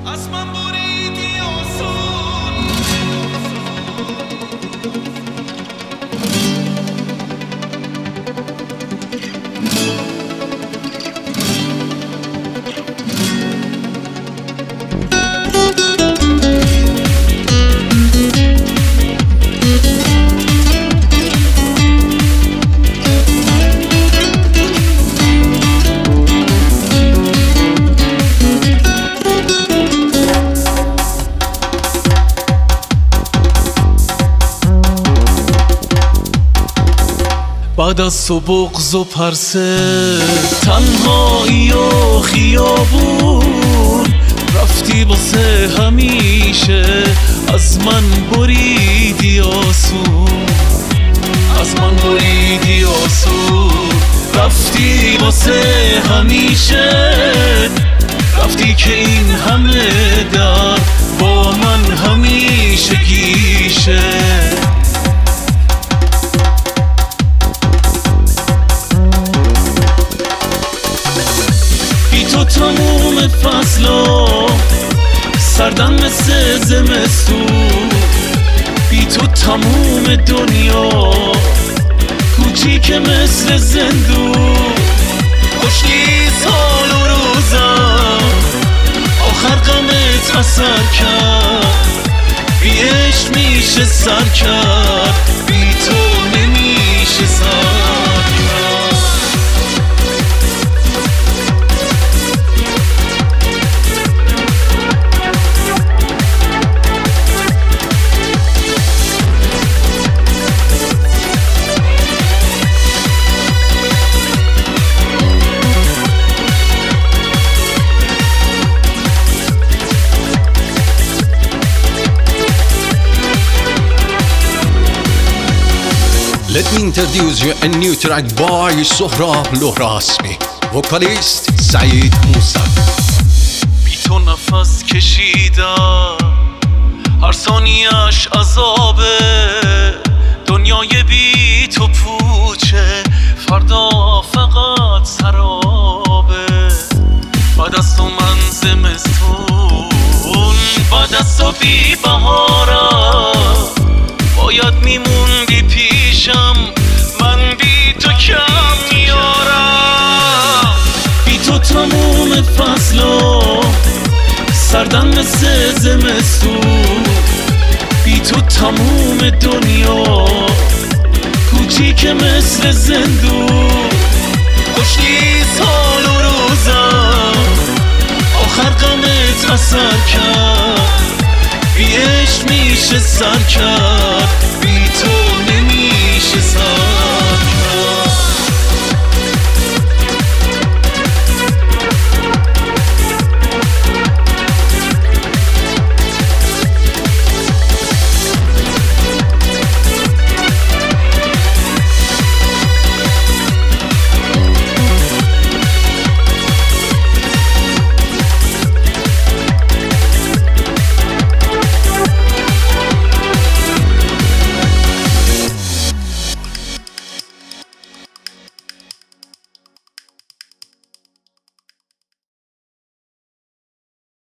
از من بریدی آسون. بعد از تو بغض و پرسه، تنهایی و خیابون، رفتی واسه همیشه، از من بریدی آسون. از من بریدی آسون، رفتی واسه همیشه، رفتی که این همه در با من همیشه گیشه. تو تموم فصلا سردن مثل زمستون، بی تو تموم دنیا کوچیک مثل زندون. خوشی سال و روزم آخر غمت اثر کرد، بی عشق میشه سر کرد، بی تو نمیشه سر کرد. Let me introduce you a new track by Sohrab Lohrasmi, vocalist Saeed Musavi. بی تو نفس کشیدم، هر ثانیه‌اش عذابه، دنیای بی تو پوچه، فردا فقط سرابه. بعد از تو من زمستون، بعد از تو بی بهارم، باید میموندی پیشم، من بی تو کم میارم. بی تو تموم فصلا سردن مثل زمستون، بی تو تموم دنیا کوچیک مثل زندون. خوشی سال و روزم آخر غمت اثر کرد، بی عشق میشه سر کرد،